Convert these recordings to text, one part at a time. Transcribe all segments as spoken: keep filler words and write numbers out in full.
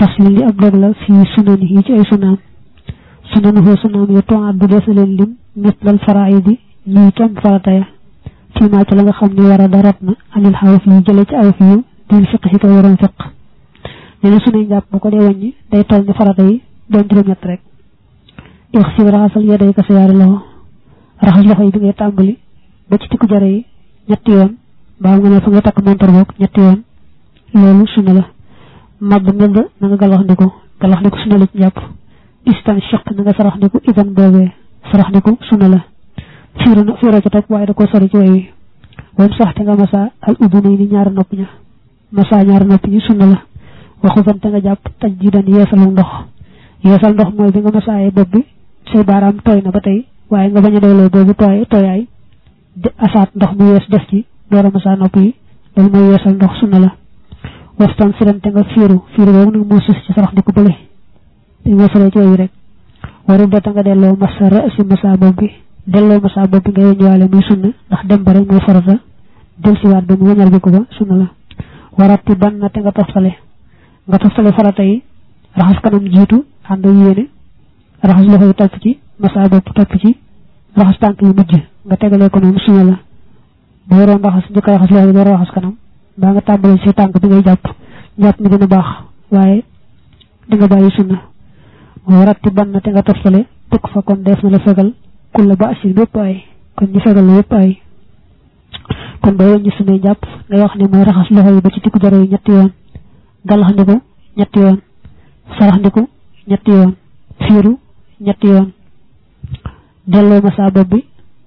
fasli li ab dog la fi sunani yi ci ay sunaam sunanuhu sunaam ya toat bu def leen lim mitlal faraidi ñuy kem farataya fi ma ci la nga xam ni war a darat na anil xawf yi jële ci aw fiyu dil fiq yi ko waroon fiq ñene sunuy njàpp bu ko dee wàññi day toll ni farata yi doon juróom ñett rek ixsil raxasal yaday ka sa yaari loxo raxas loxo yi bi ngay tàmbali ba ci tikku jare yi ñetti yoon baa nga ne fa nga takk montor boog ñetti yoon loolu sunna la màbb medd na nga galax ndiku galax ndiku sunna la ci njàpp istan chiq na nga sarax ndiku idan boobee sarax ndiku sunna la fiiru na fiiroo ci topp waaye da koo sori ci way wi wam sax te nga masa al udunay ni ñaari nopp ña masa ñaari nopp ñi sunna la waxusan te nga jàpp taj ji dan yeesalu ndox yeesal ndox mooy bi nga masaaye bopp bi say baaraam tooy na ba tey waaye nga bañ a doyloo boobu tooy tooyaay asaat ndox mu yees def ci door a masaa nopp yi loolu mooy yeesal ndox sunna la wastan siran te nga fiiru fiiru boobu nag moo sus ci sarax di ko bële te nga sore ci way rek waru dota nga delloo masa rasi masa bopp bi delloo masa bopp bi nga yënjuwaale muy sunna ndax dem ba rek mooy farata del siwaat ba mu wañal bi ko ba sunna la warati ban na te nga toftale nga toftale farata yi raxas kanam jiitu ànd yéene raxas loxo yi topp ci masa bopp topp ci raxas tànk yi mujj nga tegalee ko noonu sunna la boo waroon raxas njëkk a raxas loxo yi door raxas kanam baa nga tàmbali si tànk bi ngay jàpp jàpp mi dina baax waaye di nga bàyyi sunna warati ban na te nga toftale tukk fa kon def na la fegal kulla ba asil bépp ay kon ñu fegal la yépp ay kon boo wëññi sunnay jàpp ngay wax ne mooy raxas loxo yi ba ci tikku jare yi ñetti yoon galax ndiku ñetti yoon sarax ndiku ñetti yoon fiiru ñetti yoon delloo masa bopp bi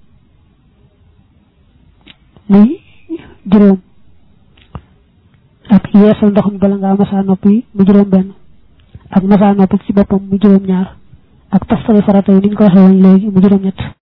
muy juróom ak yeesal ndox mi bala ngaa masa nopp yi mu juróom benn ak masa nopp ci boppam mu juróom ñaar ak tafsale farata yi niñ ko waxee woon léegi mu juróom ñett